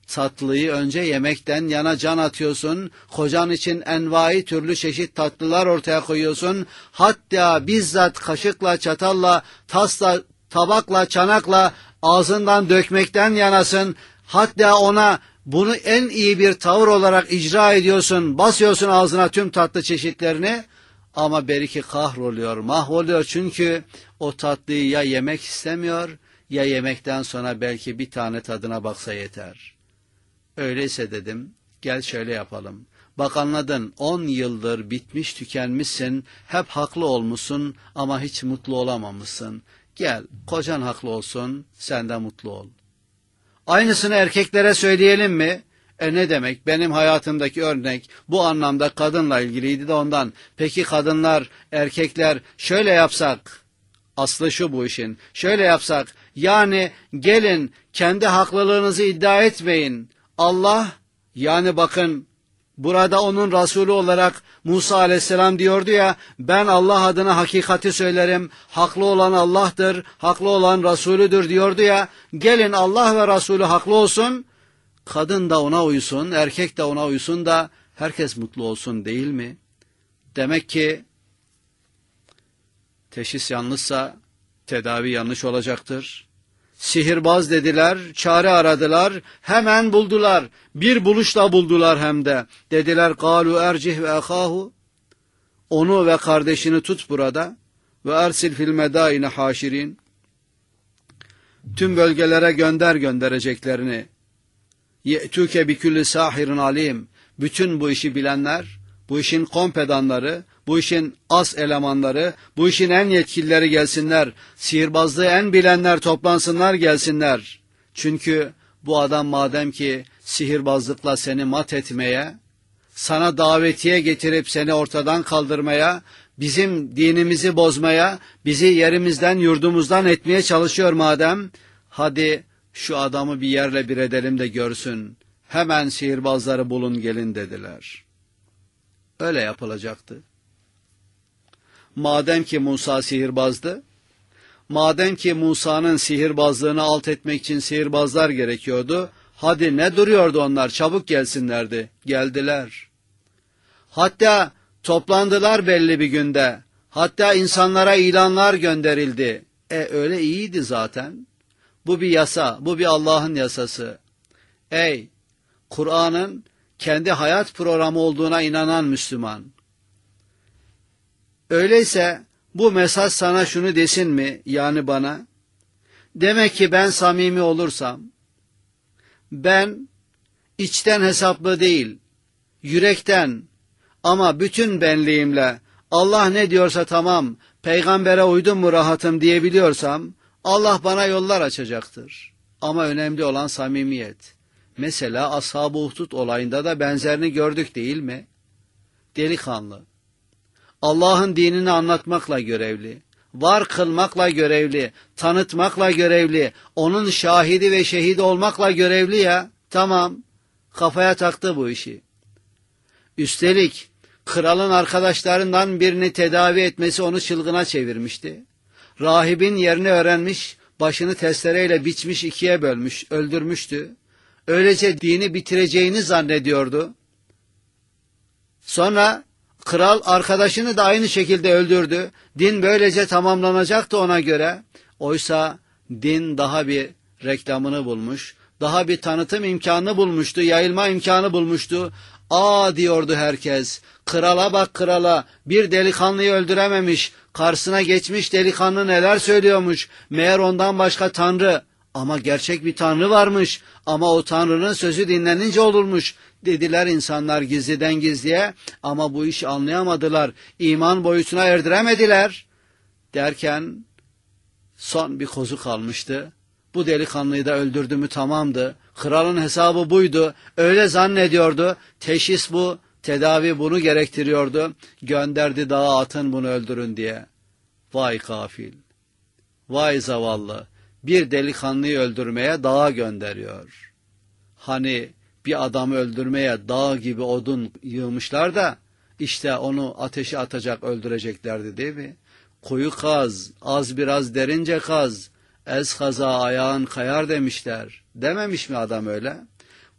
S1: tatlıyı önce yemekten yana can atıyorsun. Kocan için envai türlü çeşit tatlılar ortaya koyuyorsun. Hatta bizzat kaşıkla, çatalla, tasla, tabakla, çanakla ağzından dökmekten yanasın. Hatta ona bunu en iyi bir tavır olarak icra ediyorsun. Basıyorsun ağzına tüm tatlı çeşitlerini. Ama belki kahroluyor, mahvoluyor. Çünkü o tatlıyı ya yemek istemiyor, ya yemekten sonra belki bir tane tadına baksa yeter. Öyleyse dedim, gel şöyle yapalım. Bak anladın, 10 yıldır bitmiş tükenmişsin, hep haklı olmuşsun ama hiç mutlu olamamışsın. Gel, kocan haklı olsun, sen de mutlu ol. Aynısını erkeklere söyleyelim mi? Ne demek? Benim hayatımdaki örnek bu anlamda kadınla ilgiliydi de ondan. Peki kadınlar, erkekler şöyle yapsak, aslı şu bu işin, şöyle yapsak, yani gelin kendi haklılığınızı iddia etmeyin. Allah, yani bakın burada onun Resulü olarak Musa aleyhisselam diyordu ya, ben Allah adına hakikati söylerim, haklı olan Allah'tır, haklı olan Resulüdür diyordu ya, gelin Allah ve Resulü haklı olsun, kadın da ona uysun, erkek de ona uysun da herkes mutlu olsun değil mi? Demek ki teşhis yanlışsa tedavi yanlış olacaktır. Sihirbaz dediler, çare aradılar, hemen buldular. Bir buluşla buldular hem de. Dediler, قَالُوا اَرْجِهْ وَاَخَاهُ onu ve kardeşini tut burada. Ve ersil fil medaine haşirin. Tüm bölgelere göndereceklerini. Ye'tuke bi kulli sahirin alim. Bütün bu işi bilenler, bu işin kompedanları, bu işin as elemanları, bu işin en yetkilileri gelsinler. Sihirbazlığı en bilenler toplansınlar, gelsinler. Çünkü bu adam madem ki sihirbazlıkla seni mat etmeye, sana davetiye getirip seni ortadan kaldırmaya, bizim dinimizi bozmaya, bizi yerimizden yurdumuzdan etmeye çalışıyor madem, hadi şu adamı bir yerle bir edelim de görsün. Hemen sihirbazları bulun gelin dediler. Öyle yapılacaktı. Madem ki Musa sihirbazdı, madem ki Musa'nın sihirbazlığını alt etmek için sihirbazlar gerekiyordu, hadi ne duruyordu onlar, çabuk gelsinlerdi. Geldiler. Hatta toplandılar belli bir günde. Hatta insanlara ilanlar gönderildi. Öyle iyiydi zaten. Bu bir yasa, bu bir Allah'ın yasası. Ey Kur'an'ın kendi hayat programı olduğuna inanan Müslüman. Öyleyse bu mesaj sana şunu desin mi, yani bana? Demek ki ben samimi olursam, ben içten hesaplı değil, yürekten ama bütün benliğimle Allah ne diyorsa tamam, peygambere uydum mu rahatım diyebiliyorsam, Allah bana yollar açacaktır. Ama önemli olan samimiyet. Mesela Ashab-ı Uhdud olayında da benzerini gördük değil mi? Delikanlı. Allah'ın dinini anlatmakla görevli, var kılmakla görevli, tanıtmakla görevli, onun şahidi ve şehidi olmakla görevli ya, tamam, kafaya taktı bu işi. Üstelik kralın arkadaşlarından birini tedavi etmesi onu çılgına çevirmişti. Rahibin yerini öğrenmiş, başını testereyle biçmiş, ikiye bölmüş, öldürmüştü. Öylece dini bitireceğini zannediyordu. Sonra kral arkadaşını da aynı şekilde öldürdü. Din böylece tamamlanacaktı ona göre. Oysa din daha bir reklamını bulmuş, daha bir tanıtım imkanı bulmuştu, yayılma imkanı bulmuştu. Diyordu herkes, krala bak krala, bir delikanlıyı öldürememiş, karşısına geçmiş delikanlı neler söylüyormuş, meğer ondan başka tanrı, ama gerçek bir tanrı varmış, ama o tanrının sözü dinlenince olurmuş, dediler insanlar gizliden gizliye, ama bu işi anlayamadılar, iman boyutuna erdiremediler, derken son bir kozu kalmıştı. Bu delikanlıyı da öldürdü mü tamamdı. Kralın hesabı buydu. Öyle zannediyordu. Teşhis bu, tedavi bunu gerektiriyordu. Gönderdi dağa atın bunu öldürün diye. Vay kafil. Vay zavallı. Bir delikanlıyı öldürmeye dağa gönderiyor. Hani bir adamı öldürmeye dağ gibi odun yığmışlar da işte onu ateşe atacak, öldüreceklerdi değil mi? Kuyu kaz, az biraz derince kaz. Ez kaza ayağın kayar demişler. Dememiş mi adam öyle?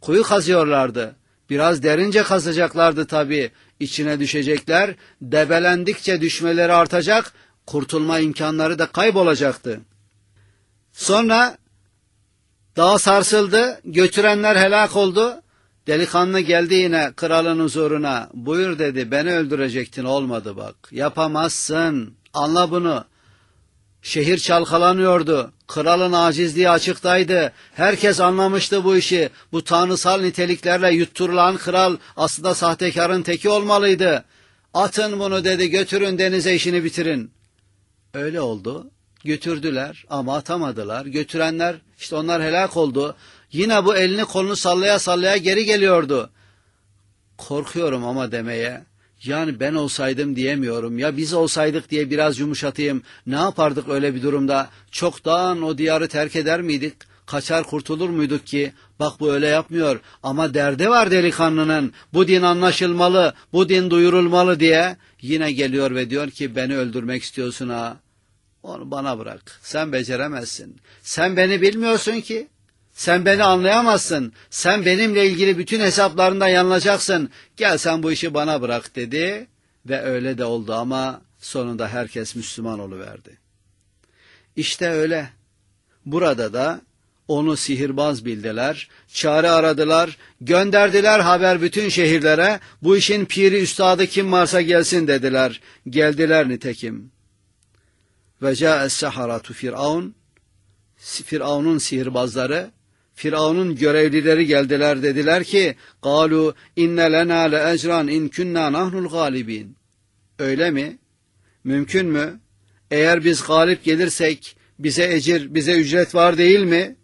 S1: Kuyu kazıyorlardı. Biraz derince kazacaklardı tabii. İçine düşecekler. Debelendikçe düşmeleri artacak. Kurtulma imkanları da kaybolacaktı. Sonra dağ sarsıldı. Götürenler helak oldu. Delikanlı geldi yine kralın huzuruna. Buyur dedi, beni öldürecektin, olmadı bak. Yapamazsın. Anla bunu. Şehir çalkalanıyordu. Kralın acizliği açıktaydı. Herkes anlamıştı bu işi. Bu tanrısal niteliklerle yutturulan kral aslında sahtekarın teki olmalıydı. Atın bunu dedi, götürün denize, işini bitirin. Öyle oldu. Götürdüler ama atamadılar. Götürenler, işte onlar helak oldu. Yine bu elini kolunu sallaya sallaya geri geliyordu. Korkuyorum ama demeye. Yani ben olsaydım diyemiyorum. Ya biz olsaydık diye biraz yumuşatayım. Ne yapardık öyle bir durumda? Çoktan o diyarı terk eder miydik? Kaçar kurtulur muyduk ki? Bak bu öyle yapmıyor. Ama derdi var delikanlının. Bu din anlaşılmalı, bu din duyurulmalı diye. Yine geliyor ve diyor ki beni öldürmek istiyorsun ha. Onu bana bırak. Sen beceremezsin. Sen beni bilmiyorsun ki. Sen beni anlayamazsın. Sen benimle ilgili bütün hesaplarında yanılacaksın. Gel sen bu işi bana bırak dedi. Ve öyle de oldu ama sonunda herkes Müslüman oluverdi. İşte öyle. Burada da onu sihirbaz bildiler, çare aradılar, gönderdiler haber bütün şehirlere. Bu işin piri üstadı kim varsa gelsin dediler. Geldiler nitekim. Ve câ'es-seharatu Firavun, Firavun'un sihirbazları, Firavun'un görevlileri geldiler, dediler ki قَالُوا اِنَّ لَنَا لَاَجْرًا اِنْ كُنَّا نَحْنُ الْغَالِبِينَ. Öyle mi? Mümkün mü? Eğer biz galip gelirsek bize ecir, bize ücret var değil mi?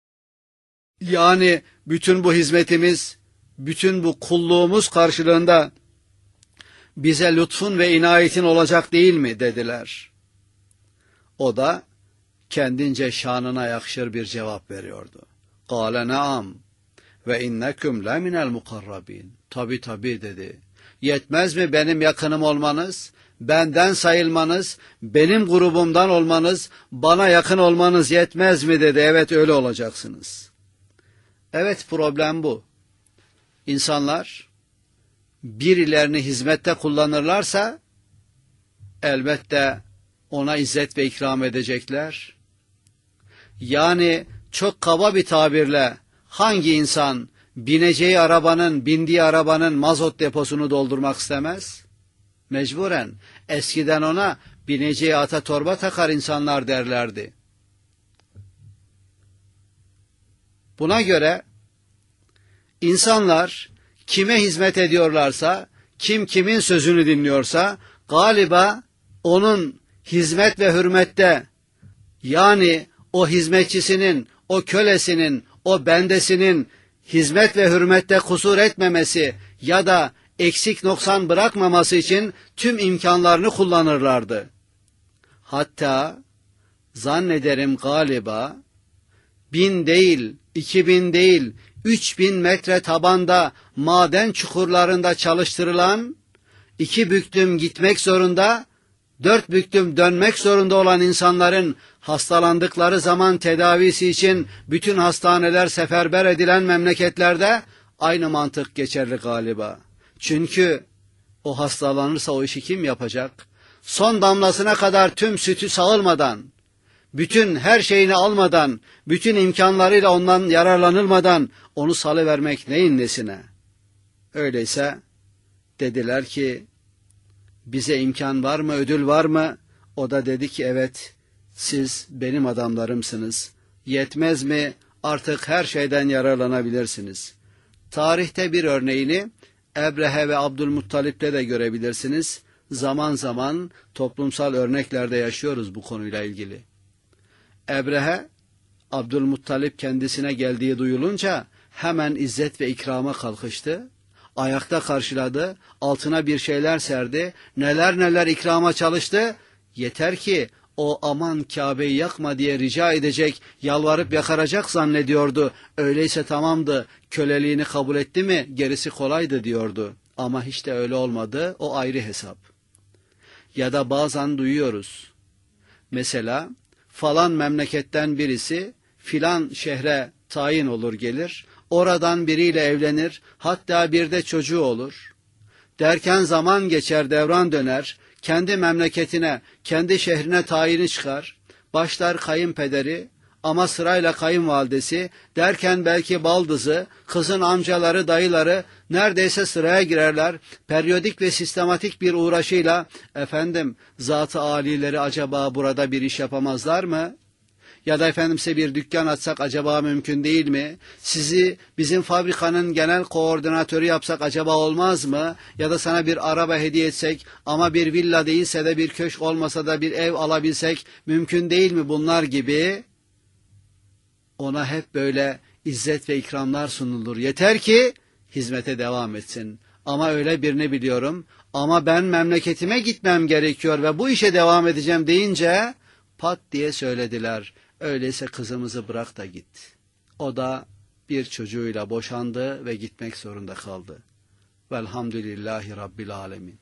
S1: Yani bütün bu hizmetimiz, bütün bu kulluğumuz karşılığında bize lütfun ve inayetin olacak değil mi dediler. O da kendince şanına yakışır bir cevap veriyordu. قَالَ نَعَمْ وَاِنَّكُمْ لَمِنَ الْمُقَرَّبِينَ. Tabii dedi. Yetmez mi benim yakınım olmanız, benden sayılmanız, benim grubumdan olmanız, bana yakın olmanız yetmez mi dedi. Evet öyle olacaksınız. Evet, problem bu. İnsanlar birilerini hizmette kullanırlarsa elbette ona izzet ve ikram edecekler. Yani çok kaba bir tabirle hangi insan bindiği arabanın mazot deposunu doldurmak istemez? Mecburen. Eskiden ona bineceği ata torba takar insanlar derlerdi. Buna göre insanlar kime hizmet ediyorlarsa, kim kimin sözünü dinliyorsa galiba onun hizmet ve hürmette, yani o hizmetçisinin, o kölesinin, o bendesinin hizmet ve hürmette kusur etmemesi ya da eksik noksan bırakmaması için tüm imkanlarını kullanırlardı. Hatta zannederim galiba 1000 değil, 2000 değil, 3000 metre tabanda maden çukurlarında çalıştırılan, 2 büklüm gitmek zorunda, 4 büklüm dönmek zorunda olan insanların hastalandıkları zaman tedavisi için bütün hastaneler seferber edilen memleketlerde aynı mantık geçerli galiba. Çünkü o hastalanırsa o işi kim yapacak? Son damlasına kadar tüm sütü sağılmadan, bütün her şeyini almadan, bütün imkanlarıyla ondan yararlanılmadan onu salıvermek neyin nesine? Öyleyse dediler ki bize imkan var mı, ödül var mı? O da dedi ki evet, siz benim adamlarımsınız. Yetmez mi? Artık her şeyden yararlanabilirsiniz. Tarihte bir örneğini Ebrehe ve Abdülmuttalip'te de görebilirsiniz. Zaman zaman toplumsal örneklerde yaşıyoruz bu konuyla ilgili. Ebrehe, Abdülmuttalip kendisine geldiği duyulunca hemen izzet ve ikrama kalkıştı. Ayakta karşıladı, altına bir şeyler serdi, neler neler ikrama çalıştı. Yeter ki o aman Kabe'yi yakma diye rica edecek, yalvarıp yakaracak zannediyordu. Öyleyse tamamdı, köleliğini kabul etti mi gerisi kolaydı diyordu. Ama hiç de öyle olmadı, o ayrı hesap. Ya da bazen duyuyoruz. Mesela falan memleketten birisi filan şehre tayin olur gelir. Oradan biriyle evlenir, hatta bir de çocuğu olur. Derken zaman geçer, devran döner, kendi memleketine, kendi şehrine tayini çıkar. Başlar kayınpederi ama sırayla kayınvalidesi, derken belki baldızı, kızın amcaları, dayıları neredeyse sıraya girerler. Periyodik ve sistematik bir uğraşıyla, efendim zat-ı âlileri acaba burada bir iş yapamazlar mı? Ya da efendim size bir dükkan açsak acaba mümkün değil mi? Sizi bizim fabrikanın genel koordinatörü yapsak acaba olmaz mı? Ya da sana bir araba hediye etsek ama bir villa değilse de bir köşk olmasa da bir ev alabilsek mümkün değil mi? Bunlar gibi ona hep böyle izzet ve ikramlar sunulur. Yeter ki hizmete devam etsin. Ama öyle birini biliyorum. Ama ben memleketime gitmem gerekiyor ve bu işe devam edeceğim deyince pat diye söylediler. Öyleyse kızımızı bırak da git. O da bir çocuğuyla boşandı ve gitmek zorunda kaldı. Velhamdülillahi Rabbil Alemin.